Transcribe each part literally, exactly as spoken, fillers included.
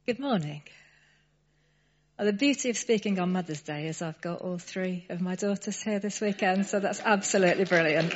Good morning. Well, the beauty of speaking on Mother's Day is I've got all three of my daughters here this weekend, so that's absolutely brilliant.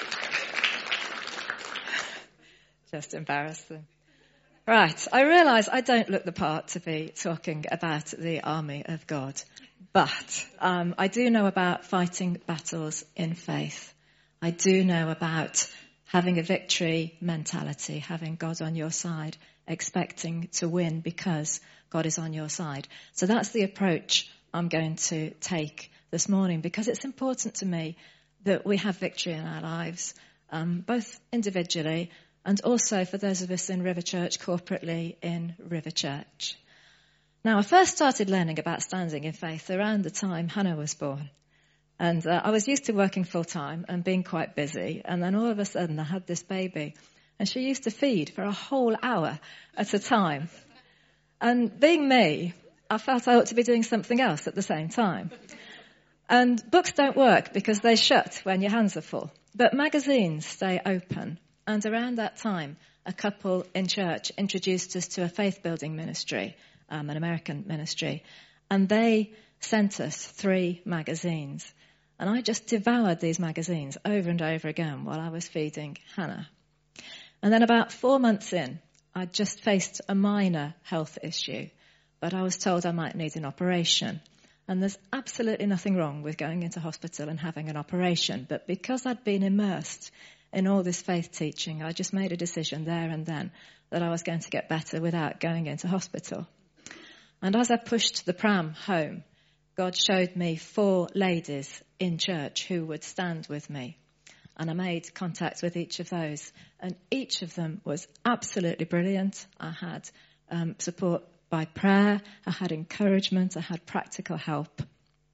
Just embarrass them. Right, I realise I don't look the part to be talking about the army of God, but um, I do know about fighting battles in faith. I do know about having a victory mentality, having God on your side, expecting to win because God is on your side. So that's the approach I'm going to take this morning, because it's important to me that we have victory in our lives, um, both individually and also for those of us in River Church, corporately in River Church. Now, I first started learning about standing in faith around the time Hannah was born. And uh, I was used to working full-time and being quite busy. And then all of a sudden I had this baby. And she used to feed for a whole hour at a time. And being me, I felt I ought to be doing something else at the same time. And books don't work because they shut when your hands are full. But magazines stay open. And around that time, a couple in church introduced us to a faith-building ministry, um, an American ministry. And they sent us three magazines. And I just devoured these magazines over and over again while I was feeding Hannah. And then about four months in, I just faced a minor health issue, but I was told I might need an operation. And there's absolutely nothing wrong with going into hospital and having an operation. But because I'd been immersed in all this faith teaching, I just made a decision there and then that I was going to get better without going into hospital. And as I pushed the pram home, God showed me four ladies in church who would stand with me. And I made contact with each of those. And each of them was absolutely brilliant. I had um, support by prayer. I had encouragement. I had practical help.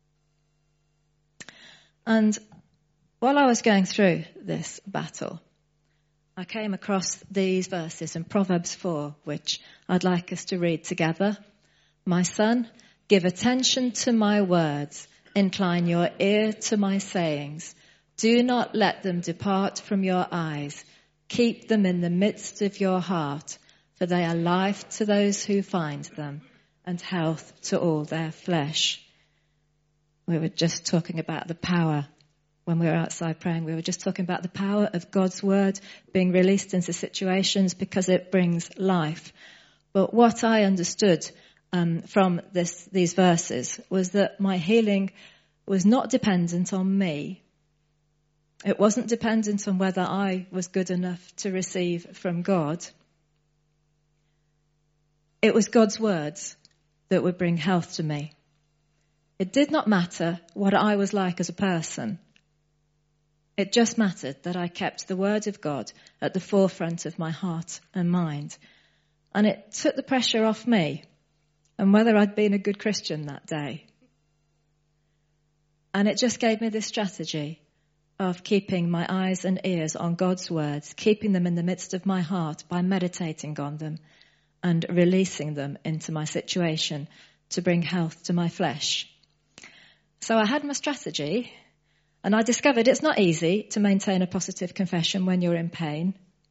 And while I was going through this battle, I came across these verses in Proverbs four, which I'd like us to read together. My son, give attention to my words. Incline your ear to my sayings. Do not let them depart from your eyes. Keep them in the midst of your heart, for they are life to those who find them and health to all their flesh. We were just talking about the power when we were outside praying. We were just talking about the power of God's word being released into situations because it brings life. But what I understood um, from this, these verses was that my healing was not dependent on me. It wasn't dependent on whether I was good enough to receive from God. It was God's words that would bring health to me. It did not matter what I was like as a person. It just mattered that I kept the word of God at the forefront of my heart and mind. And it took the pressure off me and whether I'd been a good Christian that day. And it just gave me this strategy of keeping my eyes and ears on God's words, keeping them in the midst of my heart by meditating on them and releasing them into my situation to bring health to my flesh. So I had my strategy, and I discovered it's not easy to maintain a positive confession when you're in pain.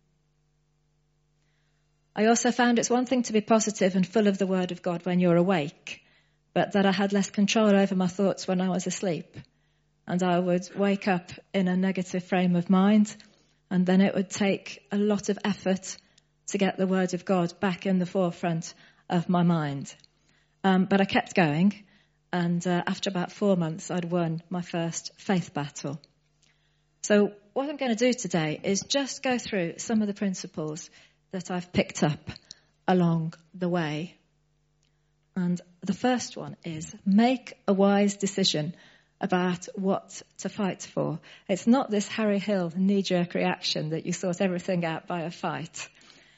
I also found it's one thing to be positive and full of the word of God when you're awake, but that I had less control over my thoughts when I was asleep. And I would wake up in a negative frame of mind, and then it would take a lot of effort to get the word of God back in the forefront of my mind. Um, but I kept going, and uh, after about four months, I'd won my first faith battle. So what I'm going to do today is just go through some of the principles that I've picked up along the way. And the first one is make a wise decision about what to fight for. It's not this Harry Hill knee-jerk reaction that you sort everything out by a fight.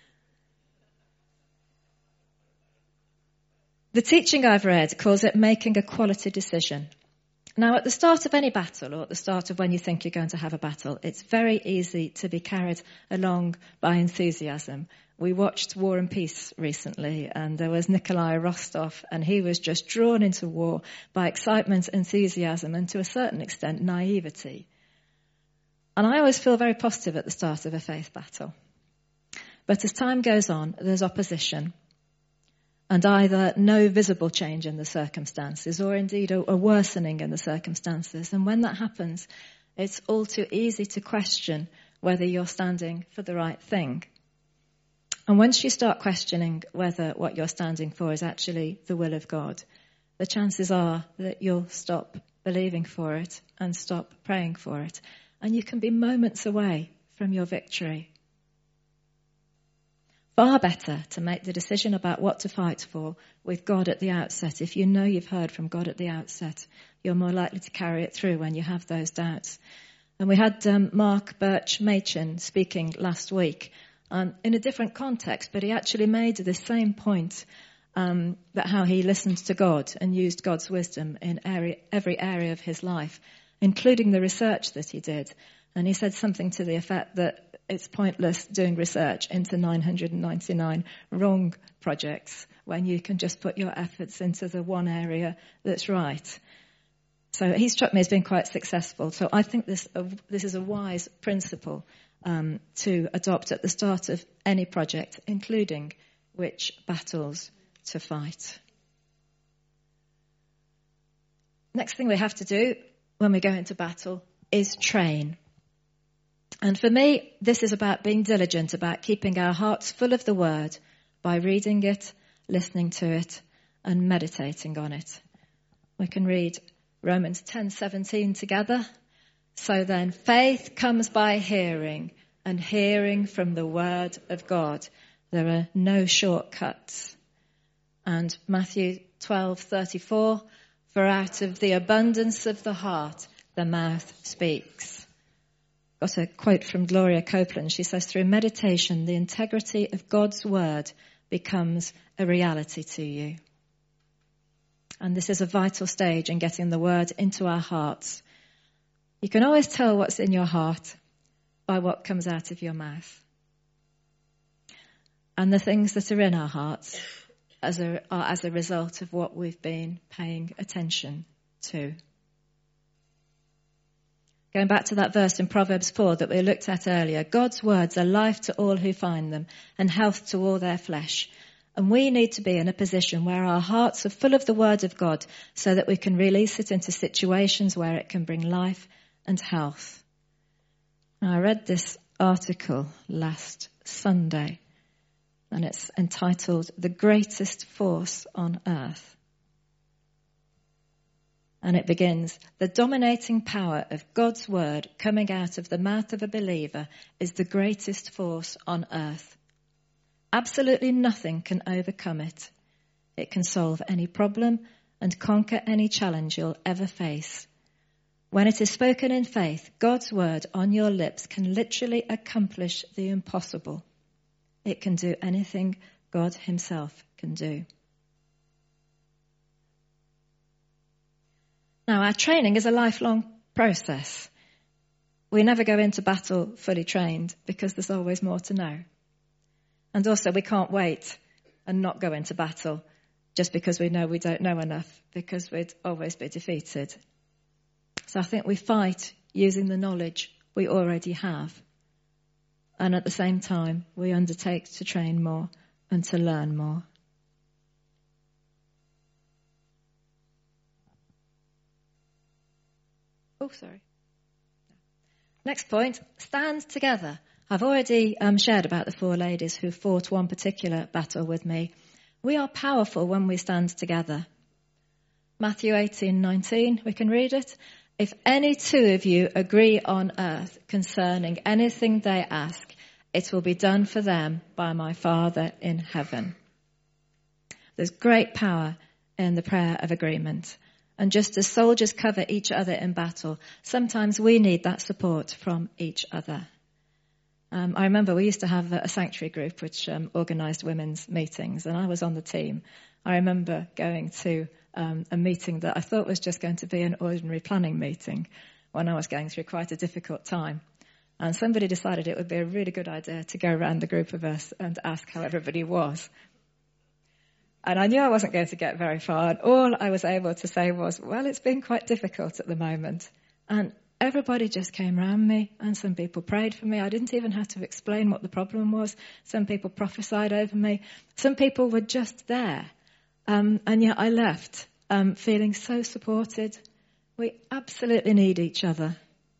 The teaching I've read calls it making a quality decision. Now, at the start of any battle, or at the start of when you think you're going to have a battle, it's very easy to be carried along by enthusiasm. We watched War and Peace recently, and there was Nikolai Rostov, and he was just drawn into war by excitement, enthusiasm, and to a certain extent, naivety. And I always feel very positive at the start of a faith battle. But as time goes on, there's opposition. and either no visible change in the circumstances or indeed a, a worsening in the circumstances. And when that happens, it's all too easy to question whether you're standing for the right thing. And once you start questioning whether what you're standing for is actually the will of God, the chances are that you'll stop believing for it and stop praying for it. And you can be moments away from your victory. Far better to make the decision about what to fight for with God at the outset. If you know you've heard from God at the outset, you're more likely to carry it through when you have those doubts. And we had um, Mark Birch-Machin speaking last week um, in a different context, but he actually made the same point um, that how he listened to God and used God's wisdom in area, every area of his life, including the research that he did. And he said something to the effect that it's pointless doing research into nine hundred ninety-nine wrong projects when you can just put your efforts into the one area that's right. So he struck me as being quite successful. So I think this uh, this is a wise principle um, to adopt at the start of any project, including which battles to fight. Next thing we have to do when we go into battle is train. And for me, this is about being diligent, about keeping our hearts full of the word by reading it, listening to it, and meditating on it. We can read Romans ten seventeen together. So then, faith comes by hearing, and hearing from the word of God. There are no shortcuts. And Matthew twelve thirty-four, for out of the abundance of the heart, the mouth speaks. Got a quote from Gloria Copeland. She says, through meditation, the integrity of God's word becomes a reality to you. And this is a vital stage in getting the word into our hearts. You can always tell what's in your heart by what comes out of your mouth. And the things that are in our hearts as a, are as a result of what we've been paying attention to. Going back to that verse in Proverbs four that we looked at earlier, God's words are life to all who find them and health to all their flesh. And we need to be in a position where our hearts are full of the word of God so that we can release it into situations where it can bring life and health. Now, I read this article last Sunday and it's entitled The Greatest Force on Earth. And it begins, the dominating power of God's word coming out of the mouth of a believer is the greatest force on earth. Absolutely nothing can overcome it. It can solve any problem and conquer any challenge you'll ever face. When it is spoken in faith, God's word on your lips can literally accomplish the impossible. It can do anything God himself can do. Now, our training is a lifelong process. We never go into battle fully trained because there's always more to know. And also, we can't wait and not go into battle just because we know we don't know enough, because we'd always be defeated. So I think we fight using the knowledge we already have. And at the same time, we undertake to train more and to learn more. Oh, sorry. Next point, stand together. I've already um, shared about the four ladies who fought one particular battle with me. We are powerful when we stand together. Matthew eighteen nineteen, we can read it. If any two of you agree on earth concerning anything they ask, it will be done for them by my Father in heaven. There's great power in the prayer of agreement. And just as soldiers cover each other in battle, sometimes we need that support from each other. Um, I remember we used to have a sanctuary group which um, organised women's meetings, and I was on the team. I remember going to um, a meeting that I thought was just going to be an ordinary planning meeting when I was going through quite a difficult time. And somebody decided it would be a really good idea to go around the group of us and ask how everybody was. And I knew I wasn't going to get very far. And all I was able to say was, well, it's been quite difficult at the moment. And everybody just came around me, and some people prayed for me. I didn't even have to explain what the problem was. Some people prophesied over me. Some people were just there Um, and yet I left um, feeling so supported. We absolutely need each other.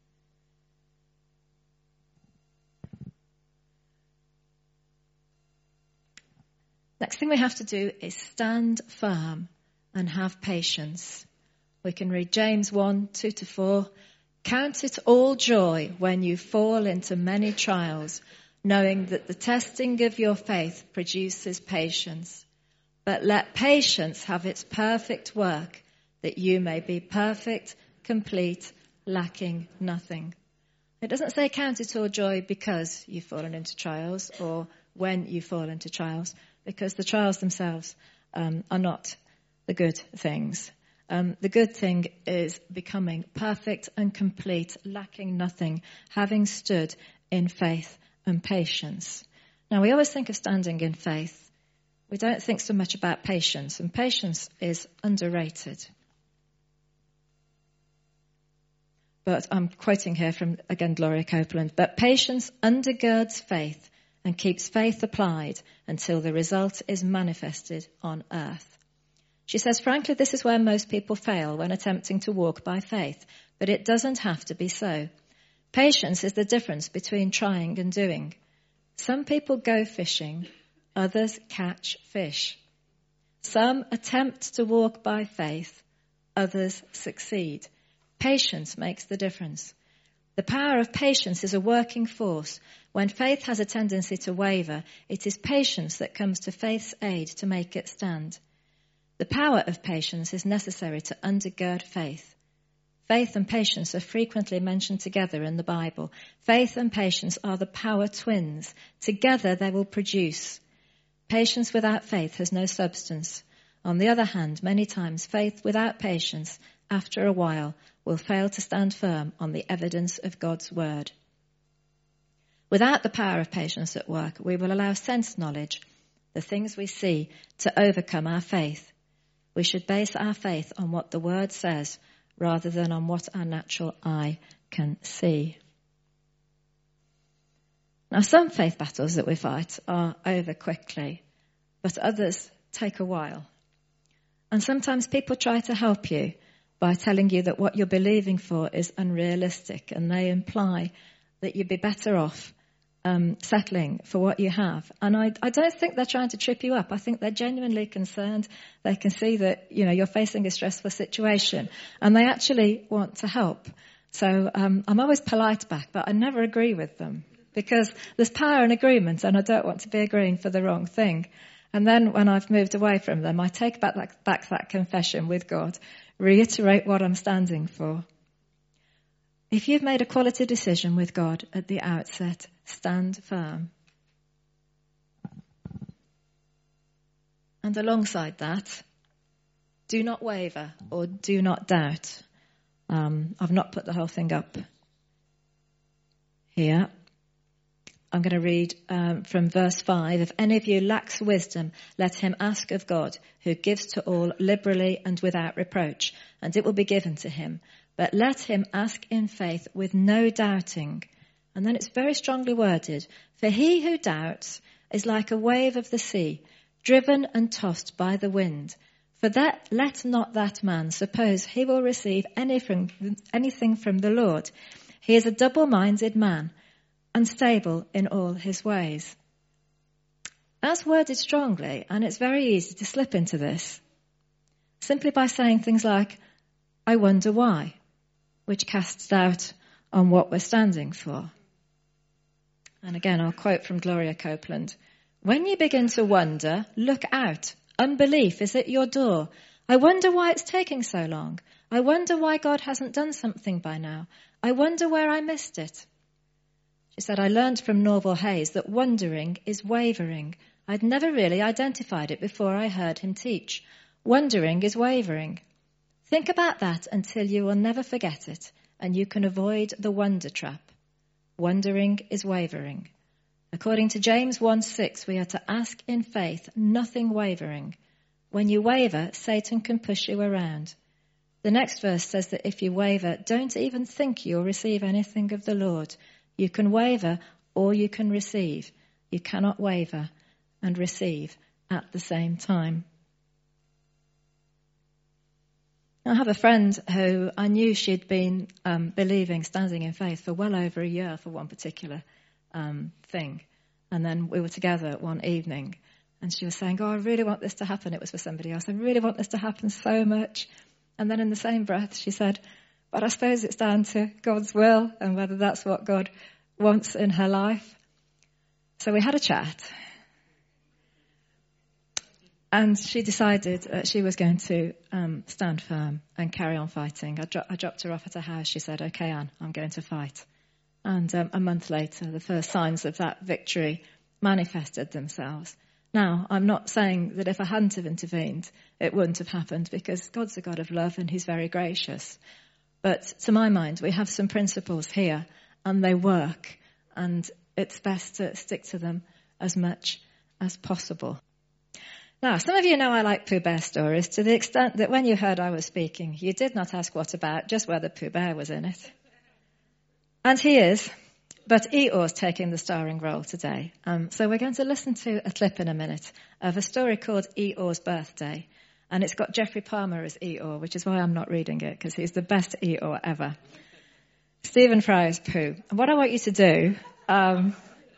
Next thing we have to do is stand firm and have patience. We can read James one, two to four. Count it all joy when you fall into many trials, knowing that the testing of your faith produces patience. But let patience have its perfect work, that you may be perfect, complete, lacking nothing. It doesn't say count it all joy because you've fallen into trials or when you fall into trials, because the trials themselves um, are not the good things. Um, the good thing is becoming perfect and complete, lacking nothing, having stood in faith and patience. Now, we always think of standing in faith. We don't think so much about patience, and patience is underrated. But I'm quoting here from, again, Gloria Copeland, but patience undergirds faith and keeps faith applied until the result is manifested on earth. She says, frankly, this is where most people fail when attempting to walk by faith, but it doesn't have to be so. Patience is the difference between trying and doing. Some people go fishing, others catch fish. Some attempt to walk by faith, others succeed. Patience makes the difference. The power of patience is a working force. When faith has a tendency to waver, it is patience that comes to faith's aid to make it stand. The power of patience is necessary to undergird faith. Faith and patience are frequently mentioned together in the Bible. Faith and patience are the power twins. Together they will produce. Patience without faith has no substance. On the other hand, many times faith without patience, after a while, will fail to stand firm on the evidence of God's word. Without the power of patience at work, we will allow sense knowledge, the things we see, to overcome our faith. We should base our faith on what the word says rather than on what our natural eye can see. Now, some faith battles that we fight are over quickly, but others take a while. And sometimes people try to help you by telling you that what you're believing for is unrealistic, and they imply that you'd be better off um, settling for what you have. And I, I don't think they're trying to trip you up. I think they're genuinely concerned. They can see that, you know, you're facing a stressful situation, and they actually want to help. So um, I'm always polite back, but I never agree with them, because there's power in agreement, and I don't want to be agreeing for the wrong thing. And then when I've moved away from them, I take back that, back that confession with God, reiterate what I'm standing for. If you've made a quality decision with God at the outset, stand firm. And alongside that, do not waver or do not doubt. Um, I've not put the whole thing up here. I'm going to read um, from verse five. If any of you lacks wisdom, let him ask of God, who gives to all liberally and without reproach, and it will be given to him. But let him ask in faith with no doubting. And then it's very strongly worded. For he who doubts is like a wave of the sea, driven and tossed by the wind. For that, let not that man suppose he will receive any from, anything from the Lord. He is a double-minded man, unstable in all his ways. That's worded strongly, and it's very easy to slip into this, simply by saying things like, I wonder why, which casts doubt on what we're standing for. And again, I'll quote from Gloria Copeland. When you begin to wonder, look out. Unbelief is at your door. I wonder why it's taking so long. I wonder why God hasn't done something by now. I wonder where I missed it. She said, I learned from Norval Hayes that wondering is wavering. I'd never really identified it before I heard him teach. Wondering is wavering. Think about that until you will never forget it, and you can avoid the wonder trap. Wondering is wavering. According to James one six, we are to ask in faith, nothing wavering. When you waver, Satan can push you around. The next verse says that if you waver, don't even think you'll receive anything of the Lord. You can waver or you can receive. You cannot waver and receive at the same time. I have a friend who I knew she'd been um, believing, standing in faith for well over a year for one particular um, thing. And then we were together one evening and she was saying, oh, I really want this to happen. It was for somebody else. I really want this to happen so much. And then in the same breath, she said, but I suppose it's down to God's will and whether that's what God wants in her life. So we had a chat. And she decided that she was going to um, stand firm and carry on fighting. I, dro- I dropped her off at her house. She said, okay, Anne, I'm going to fight. And um, a month later, the first signs of that victory manifested themselves. Now, I'm not saying that if I hadn't have intervened, it wouldn't have happened, because God's a God of love and he's very gracious. But to my mind, we have some principles here and they work, and it's best to stick to them as much as possible. Now, some of you know I like Pooh Bear stories to the extent that when you heard I was speaking, you did not ask what about, just whether Pooh Bear was in it. And he is, but Eeyore's taking the starring role today. Um, so we're going to listen to a clip in a minute of a story called Eeyore's Birthday. And it's got Geoffrey Palmer as Eeyore, which is why I'm not reading it, because he's the best Eeyore ever. Stephen Fry is Pooh. And what I want you to do... Um,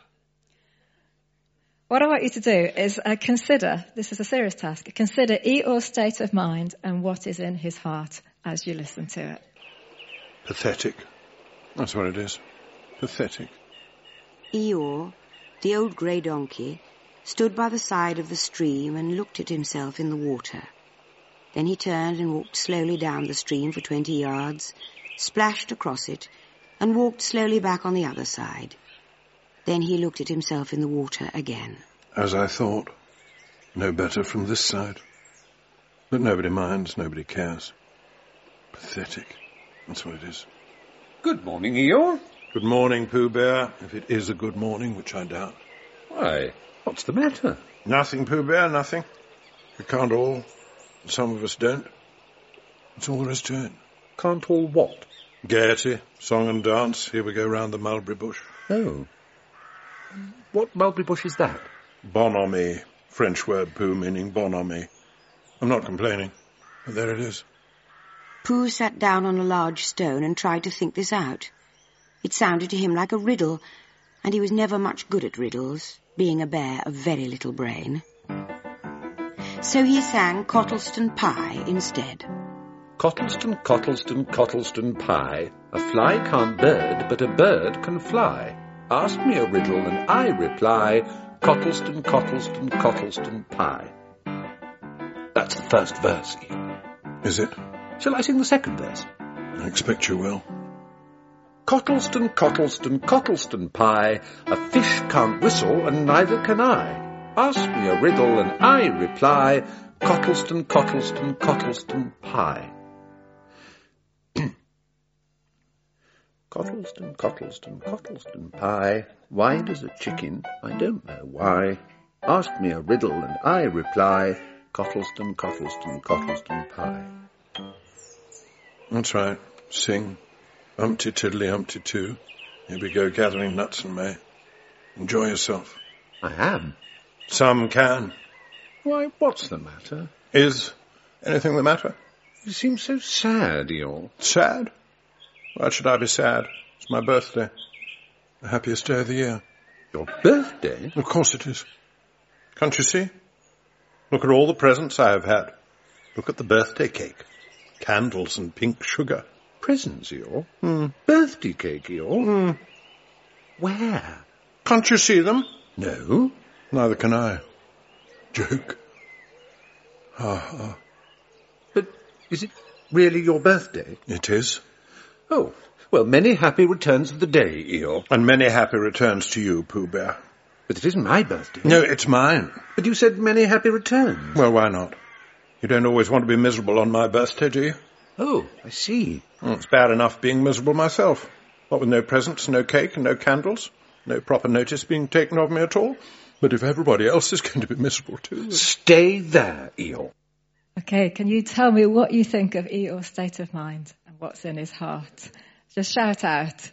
What I want you to do is uh, consider, this is a serious task, consider Eeyore's state of mind and what is in his heart as you listen to it. Pathetic. That's what it is. Pathetic. Eeyore, the old grey donkey, stood by the side of the stream and looked at himself in the water. Then he turned and walked slowly down the stream for twenty yards, splashed across it, and walked slowly back on the other side. Then he looked at himself in the water again. As I thought. No better from this side. But nobody minds, nobody cares. Pathetic. That's what it is. Good morning, Eeyore. Good morning, Pooh Bear, if it is a good morning, which I doubt. Why, what's the matter? Nothing, Pooh Bear, nothing. We can't all. Some of us don't. That's all there is to it. Can't all what? Gaiety, song and dance. Here we go round the mulberry bush. Oh. What mulberry bush is that? Bonhomie. French word, Pooh, meaning bonhomie. I'm not complaining, but there it is. Pooh sat down on a large stone and tried to think this out. It sounded to him like a riddle, and he was never much good at riddles, being a bear of very little brain. So he sang Cottleston Pie instead. Cottleston, Cottleston, Cottleston Pie. A fly can't bird, but a bird can fly. Ask me a riddle and I reply, Cottleston, Cottleston, Cottleston Pie. That's the first verse, Eeyore. Is it? Shall I sing the second verse? I expect you will. Cottleston, Cottleston, Cottleston Pie. A fish can't whistle and neither can I. Ask me a riddle and I reply, Cottleston, Cottleston, Cottleston Pie. Cottleston, Cottleston, Cottleston Pie. Why does a chicken? I don't know why. Ask me a riddle and I reply, Cottleston, Cottleston, Cottleston Pie. That's right. Sing. Umpty tiddly umpty too. Here we go gathering nuts and may. Enjoy yourself. I am. Some can. Why, what's the matter? Is anything the matter? You seem so sad, Eeyore. Sad? Why should I be sad? It's my birthday. The happiest day of the year. Your birthday? Of course it is. Can't you see? Look at all the presents I have had. Look at the birthday cake. Candles and pink sugar. Presents, Eeyore? Hmm. Birthday cake, Eeyore? Hmm. Where? Can't you see them? No. Neither can I. Joke. Ah, ah. But is it really your birthday? It is. Oh, well, many happy returns of the day, Eeyore. And many happy returns to you, Pooh Bear. But it isn't my birthday. No, it's mine. But you said many happy returns. Well, why not? You don't always want to be miserable on my birthday, do you? Oh, I see. Well, it's bad enough being miserable myself. What with no presents, no cake, and no candles. No proper notice being taken of me at all. But if everybody else is going to be miserable too... Stay there, Eeyore. Okay, can you tell me what you think of Eeyore's state of mind and what's in his heart? Just shout out.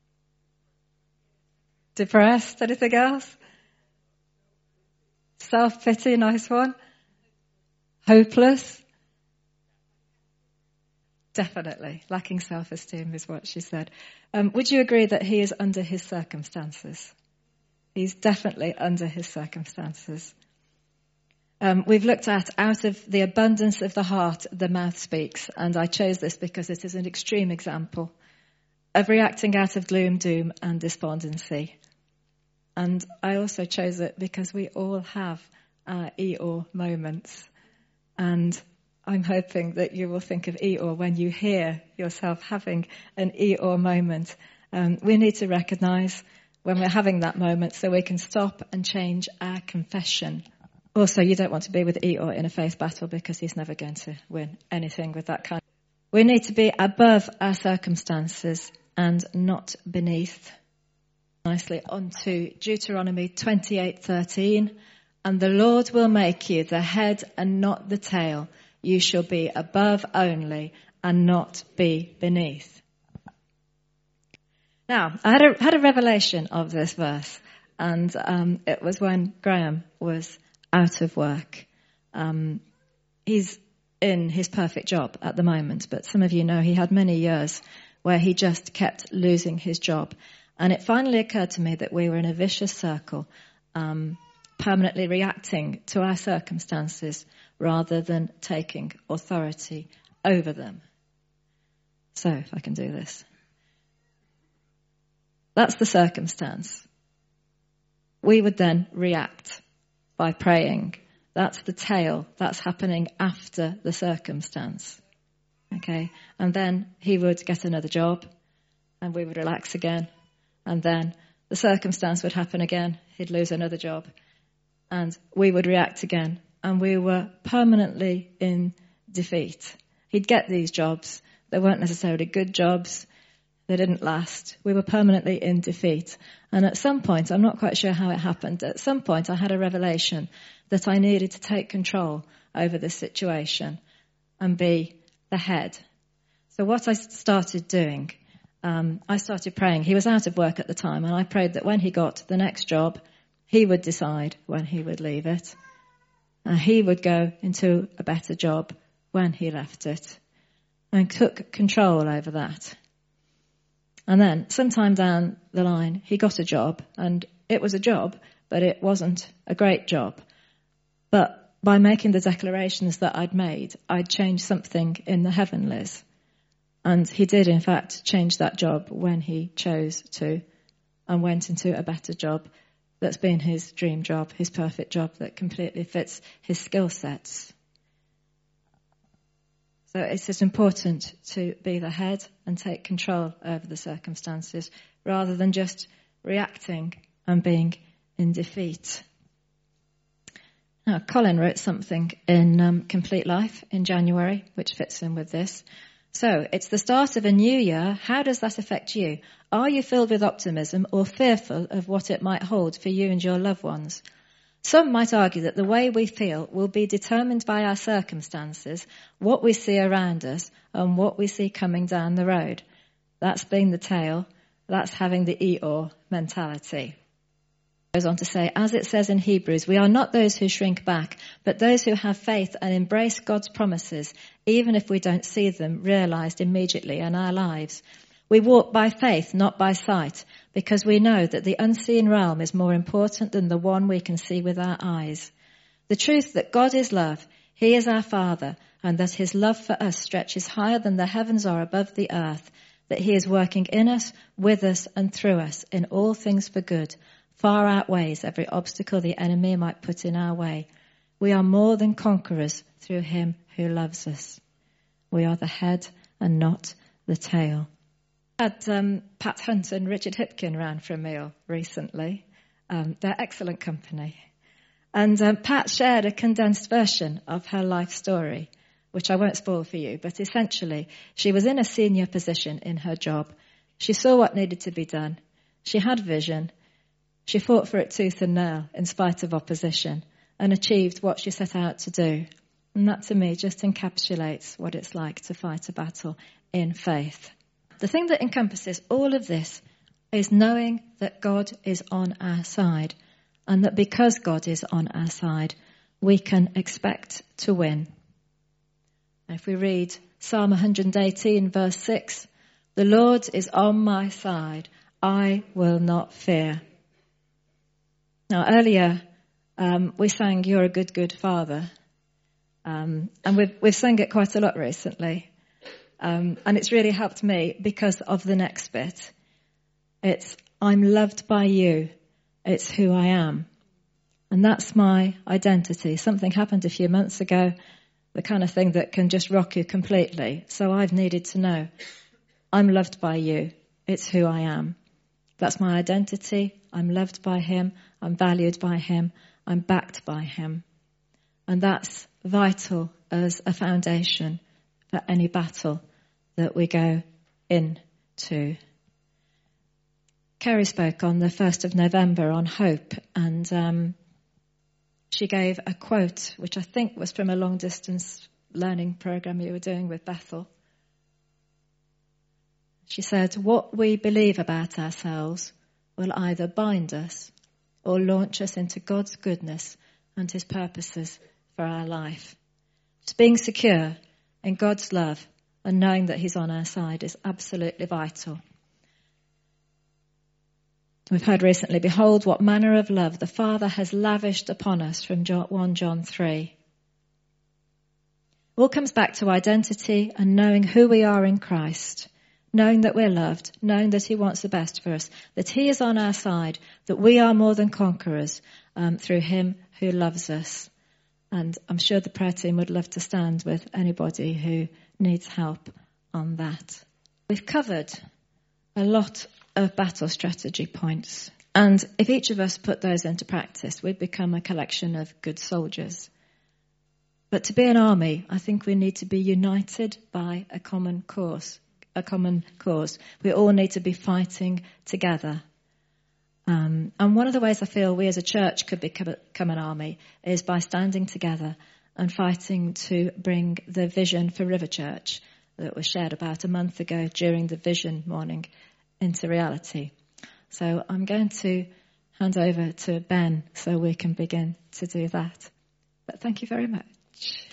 Depressed? Anything else? Self-pity, nice one. Hopeless? definitely. Lacking self-esteem is what she said. Um, would you agree that he is under his circumstances? He's definitely under his circumstances. Um, we've looked at out of the abundance of the heart, the mouth speaks. And I chose this because it is an extreme example of reacting out of gloom, doom and despondency. And I also chose it because we all have our Eeyore moments. And I'm hoping that you will think of Eeyore when you hear yourself having an Eeyore moment. Um, we need to recognise when we're having that moment so we can stop and change our confession. Also, you don't want to be with Eeyore in a faith battle because he's never going to win anything with that kind. We need to be above our circumstances and not beneath. Nicely on to Deuteronomy twenty-eight thirteen. And the Lord will make you the head and not the tail. You shall be above only and not be beneath. Now, I had a, had a revelation of this verse, and um, it was when Graham was out of work. Um, he's in his perfect job at the moment, but some of you know he had many years where he just kept losing his job. And it finally occurred to me that we were in a vicious circle, um, permanently reacting to our circumstances rather than taking authority over them. So, if I can do this. That's the circumstance. We would then react by praying. That's the tail. That's happening after the circumstance. Okay? And then he would get another job, and we would relax again. And then the circumstance would happen again. He'd lose another job. And we would react again. And we were permanently in defeat. He'd get these jobs. They weren't necessarily good jobs. They didn't last. We were permanently in defeat. And at some point, I'm not quite sure how it happened, at some point I had a revelation that I needed to take control over this situation and be the head. So what I started doing, um, I started praying. He was out of work at the time, and I prayed that when he got the next job, he would decide when he would leave it. And he would go into a better job when he left it, and took control over that. And then, sometime down the line, he got a job, and it was a job, but it wasn't a great job. But by making the declarations that I'd made, I'd changed something in the heavenlies. And he did, in fact, change that job when he chose to, and went into a better job that's been his dream job, his perfect job that completely fits his skill sets. So it's just important to be the head and take control over the circumstances rather than just reacting and being in defeat. Now, Colin wrote something in um, Complete Life in January, which fits in with this. So, it's the start of a new year. How does that affect you? Are you filled with optimism or fearful of what it might hold for you and your loved ones? Some might argue that the way we feel will be determined by our circumstances, what we see around us, and what we see coming down the road. That's being the tail. That's having the Eeyore mentality. Goes on to say, as it says in Hebrews, we are not those who shrink back, but those who have faith and embrace God's promises, even if we don't see them realized immediately in our lives. We walk by faith, not by sight, because we know that the unseen realm is more important than the one we can see with our eyes. The truth that God is love, He is our Father, and that His love for us stretches higher than the heavens are above the earth, that He is working in us, with us, and through us in all things for good, far outweighs every obstacle the enemy might put in our way. We are more than conquerors through Him who loves us. We are the head and not the tail. I had um, Pat Hunt and Richard Hipkin round for a meal recently. Um, they're excellent company. And um, Pat shared a condensed version of her life story, which I won't spoil for you, but essentially she was in a senior position in her job. She saw what needed to be done. She had vision. She fought for it tooth and nail in spite of opposition and achieved what she set out to do. And that to me just encapsulates what it's like to fight a battle in faith. The thing that encompasses all of this is knowing that God is on our side, and that because God is on our side, we can expect to win. If we read Psalm one hundred eighteen, verse six, the Lord is on my side, I will not fear. Now, earlier, um, we sang, You're a Good, Good Father. Um, and we've, we've sung it quite a lot recently. Um, and it's really helped me because of the next bit. It's, I'm loved by you. It's who I am. And that's my identity. Something happened a few months ago, the kind of thing that can just rock you completely. So I've needed to know, I'm loved by you. It's who I am. That's my identity. I'm loved by him. I'm valued by him. I'm backed by him. And that's vital as a foundation for any battle that we go into. Kerry spoke on the first of November on hope, and um, she gave a quote, which I think was from a long-distance learning program you were doing with Bethel. She said, what we believe about ourselves will either bind us or launch us into God's goodness and his purposes for our life. Just being secure in God's love and knowing that he's on our side is absolutely vital. We've heard recently, behold what manner of love the Father has lavished upon us from First John three. All comes back to identity and knowing who we are in Christ, knowing that we're loved, knowing that he wants the best for us, that he is on our side, that we are more than conquerors um, through him who loves us. And I'm sure the prayer team would love to stand with anybody who needs help on that. We've covered a lot of battle strategy points. And if each of us put those into practice, we'd become a collection of good soldiers. But to be an army, I think we need to be united by a common cause. A common cause. We all need to be fighting together. Um, and one of the ways I feel we as a church could become, become an army is by standing together and fighting to bring the vision for River Church that was shared about a month ago during the vision morning into reality. So I'm going to hand over to Ben so we can begin to do that. But thank you very much.